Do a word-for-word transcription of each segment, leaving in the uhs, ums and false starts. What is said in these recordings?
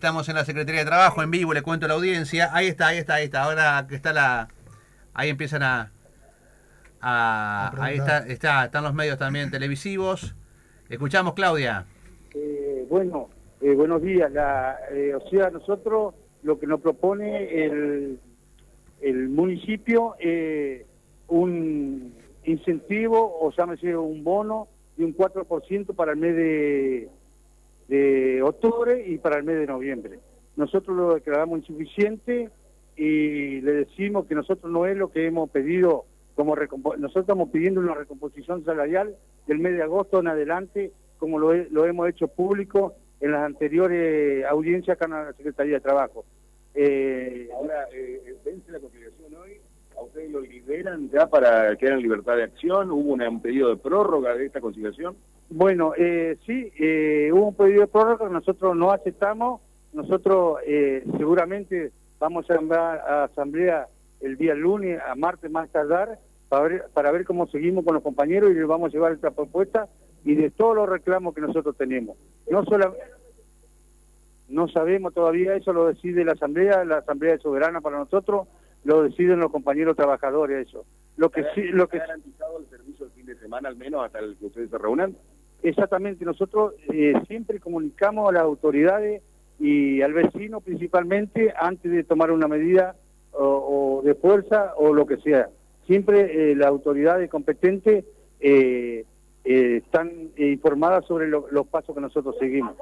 estamos en la Secretaría de Trabajo, en vivo, le cuento a la audiencia. Ahí está, ahí está, ahí está. Ahora que está la... Ahí empiezan a... a ahí está, está, están los medios también televisivos. Escuchamos, Claudia. Eh, bueno, eh, buenos días. La, eh, o sea, nosotros lo que nos propone el, el municipio eh, un incentivo, o llámese un bono de un cuatro por ciento para el mes de, de octubre y para el mes de noviembre. Nosotros lo declaramos insuficiente y le decimos que nosotros no es lo que hemos pedido, como nosotros estamos pidiendo una recomposición salarial del mes de agosto en adelante, como lo, he, lo hemos hecho público en las anteriores audiencias acá en la Secretaría de Trabajo. Eh, Ahora, eh, vence la conciliación hoy, ¿a ustedes lo liberan ya para quedar en libertad de acción? ¿Hubo una, un pedido de prórroga de esta conciliación? Bueno, eh, sí, eh, hubo un pedido de prórroga que nosotros no aceptamos. Nosotros eh, seguramente vamos a enviar a asamblea el día lunes, a martes más tardar, para ver, para ver cómo seguimos con los compañeros y les vamos a llevar esta propuesta y de todos los reclamos que nosotros tenemos. No solamente... No sabemos todavía, eso lo decide la Asamblea, la Asamblea es soberana para nosotros, lo deciden los compañeros trabajadores, eso. Lo que sí, lo que garantizado el servicio el fin de semana al menos hasta el que ustedes se reúnan. Exactamente, nosotros eh, siempre comunicamos a las autoridades y al vecino principalmente antes de tomar una medida o, o de fuerza o lo que sea. Siempre eh, las autoridades competentes eh, eh, están eh, informadas sobre lo, los pasos que nosotros seguimos.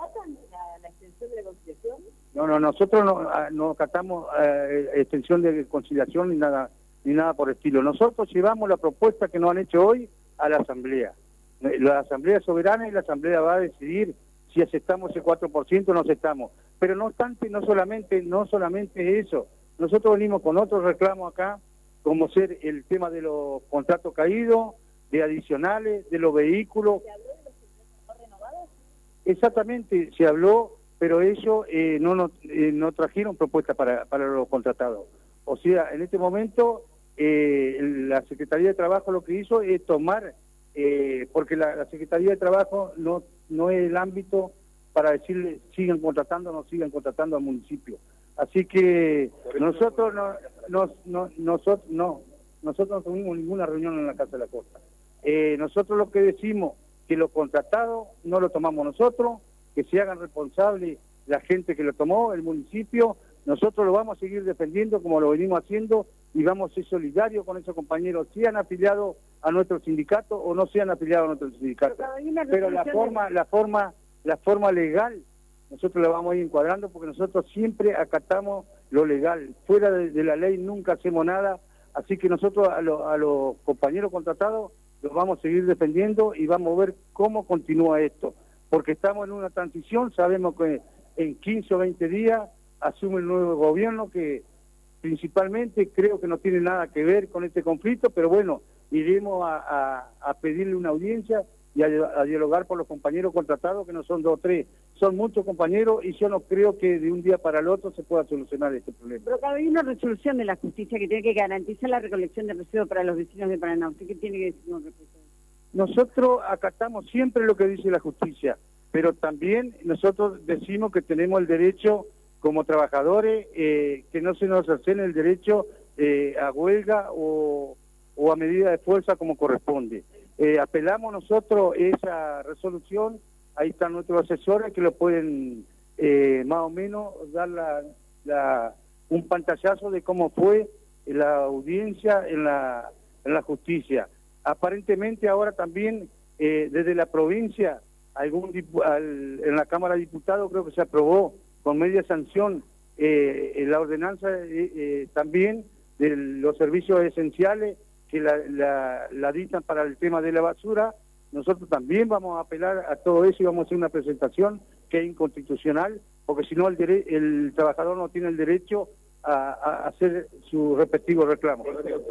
¿De la conciliación? No, no, nosotros no, no acatamos eh, extensión de conciliación ni nada ni nada por el estilo. Nosotros llevamos la propuesta que nos han hecho hoy a la Asamblea. La Asamblea es soberana y la Asamblea va a decidir si aceptamos ese cuatro por ciento o no aceptamos. Pero no obstante, no solamente, no solamente eso. Nosotros venimos con otros reclamos acá, como ser el tema de los contratos caídos, de adicionales, de los vehículos. ¿Se habló de los contratos renovados? Exactamente, se habló, pero ellos eh, no, no, eh, no trajeron propuestas para, para los contratados. O sea, en este momento eh, la Secretaría de Trabajo lo que hizo es tomar, eh, porque la, la Secretaría de Trabajo no, no es el ámbito para decirle sigan contratando o no sigan contratando al municipio. Así que nosotros no, no, no, nosotros no, nosotros no tuvimos ninguna reunión en la Casa de la Costa. Eh, nosotros lo que decimos que los contratados no lo tomamos nosotros, que se hagan responsables la gente que lo tomó, el municipio. Nosotros lo vamos a seguir defendiendo como lo venimos haciendo y vamos a ser solidarios con esos compañeros, sean afiliados a nuestro sindicato o no sean afiliados a nuestro sindicato. Pero la forma, la forma, la forma legal, nosotros la vamos a ir encuadrando porque nosotros siempre acatamos lo legal. Fuera de, de la ley nunca hacemos nada, así que nosotros a, lo, a los compañeros contratados los vamos a seguir defendiendo y vamos a ver cómo continúa esto. Porque estamos en una transición, sabemos que en quince o veinte días asume el nuevo gobierno que principalmente creo que no tiene nada que ver con este conflicto, pero bueno, iremos a, a, a pedirle una audiencia y a, a dialogar por los compañeros contratados, que no son dos o tres, son muchos compañeros y yo no creo que de un día para el otro se pueda solucionar este problema. Pero cada hay una resolución de la justicia que tiene que garantizar la recolección de residuos para los vecinos de Paraná. ¿Usted qué tiene que decir con respecto a eso? Nosotros acatamos siempre lo que dice la justicia, pero también nosotros decimos que tenemos el derecho como trabajadores, eh, que no se nos cercene el derecho eh, a huelga o, o a medida de fuerza como corresponde. Eh, apelamos nosotros esa resolución, ahí están nuestros asesores que lo pueden eh, más o menos dar la, la, un pantallazo de cómo fue la audiencia en la, en la justicia. Aparentemente ahora también eh, desde la provincia, algún al, en la Cámara de Diputados creo que se aprobó con media sanción eh, la ordenanza eh, eh, también de los servicios esenciales que la, la, la dictan para el tema de la basura. Nosotros también vamos a apelar a todo eso y vamos a hacer una presentación que es inconstitucional, porque si no el, el trabajador no tiene el derecho a, a hacer su respectivo reclamo.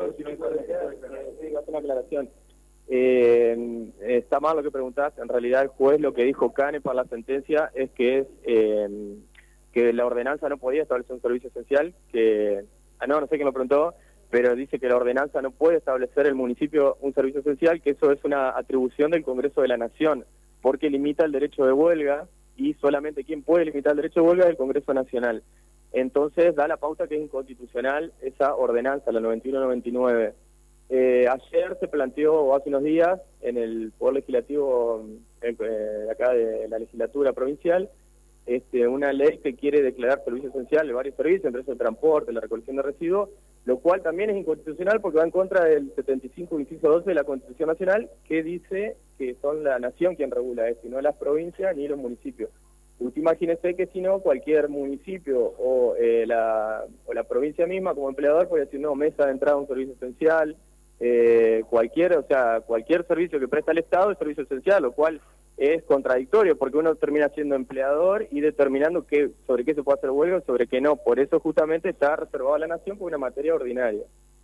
Una aclaración. Eh, está mal lo que preguntás. En realidad el juez lo que dijo Cane para la sentencia es que es eh, que la ordenanza no podía establecer un servicio esencial, que ah, no, no sé quién lo preguntó, pero dice que la ordenanza no puede establecer el municipio un servicio esencial, que eso es una atribución del Congreso de la Nación, porque limita el derecho de huelga y solamente quien puede limitar el derecho de huelga es el Congreso Nacional. Entonces da la pauta que es inconstitucional esa ordenanza, la noventa y uno noventa y nueve. Eh, ayer se planteó, hace unos días, en el Poder Legislativo eh, de acá de la legislatura provincial, este, una ley que quiere declarar servicio esencial de varios servicios, entre eso el transporte, la recolección de residuos, lo cual también es inconstitucional porque va en contra del setenta y cinco, inciso doce de la Constitución Nacional, que dice que son la nación quien regula esto, y no las provincias ni los municipios. Usted imagínese que si no, cualquier municipio o, eh, la, o la provincia misma como empleador puede decir, no, mesa de entrada a un servicio esencial, eh, cualquier, o sea, cualquier servicio que presta el Estado es servicio esencial, lo cual es contradictorio porque uno termina siendo empleador y determinando qué, sobre qué se puede hacer huelga y sobre qué no. Por eso justamente está reservado a la nación por una materia ordinaria.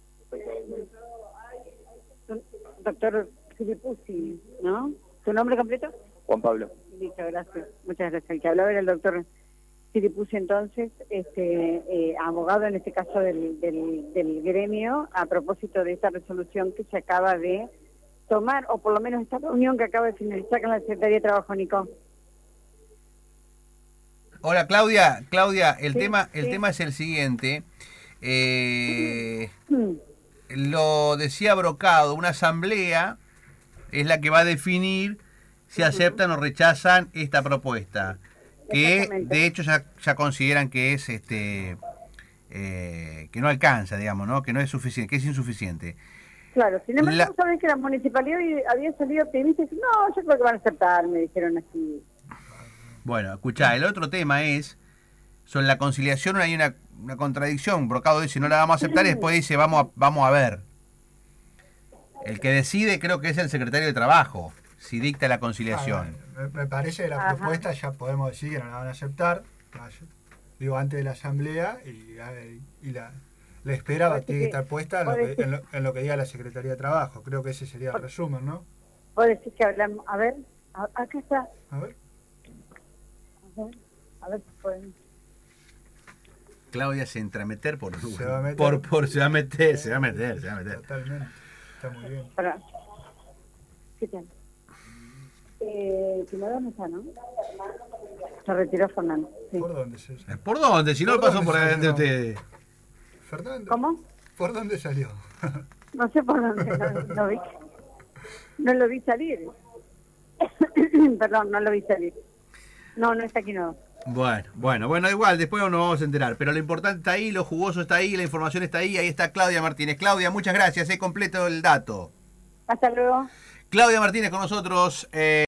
Doctor Filipuzzi, ¿no? ¿Tu nombre completo? Juan Pablo. Listo, gracias. Muchas gracias. El que hablaba era el doctor Filipuzzi, entonces, este, eh, abogado en este caso del, del, del gremio, a propósito de esta resolución que se acaba de tomar, o por lo menos esta reunión que acaba de finalizar con la Secretaría de Trabajo, Nico. Hola Claudia, Claudia, el Sí, tema, el sí. tema es el siguiente. Eh, lo decía Brocado, una asamblea es la que va a definir si aceptan o rechazan esta propuesta, que Exactamente. de hecho ya, ya consideran que es este eh, que no alcanza, digamos, ¿no? Que no es suficiente, que es insuficiente. Claro, sin embargo, La- saben que la municipalidad había salido optimista y dice, no, yo creo que van a aceptar, me dijeron así. Bueno, escuchá, el otro tema es, sobre la conciliación hay una, una contradicción. Brocado dice no la vamos a aceptar y después dice vamos a, vamos a ver. El que decide creo que es el secretario de Trabajo, si dicta la conciliación. Ah, me, me parece que la Ajá. propuesta ya podemos decir que no la van a aceptar, digo, antes de la asamblea, y, y la, la espera va, tiene que estar puesta en lo que, en, lo, en lo que diga la Secretaría de Trabajo. Creo que ese sería el resumen, ¿no? Vos decís que hablamos, a ver, a- acá está, A ver. a ver, a ver si pueden. Claudia se entra a meter por Se va a meter. por por se va a meter, se va a meter, se va a meter. Totalmente. Está muy bien. Para. ¿Qué tal? Eh, Fernando no está, ¿no? Se retiró Fernando. Sí. ¿Por dónde se ¿Por dónde? Si no ¿Por pasó dónde por delante de salió? ustedes. Fernando. ¿Cómo? ¿Por dónde salió? No sé por dónde, no, no vi. No lo vi salir. Perdón, no lo vi salir. No, no está aquí, no. Bueno, bueno, bueno, igual, después nos vamos a enterar. Pero lo importante está ahí, lo jugoso está ahí, la información está ahí. Ahí está Claudia Martínez. Claudia, muchas gracias, he completo el dato. Hasta luego. Claudia Martínez con nosotros. Eh...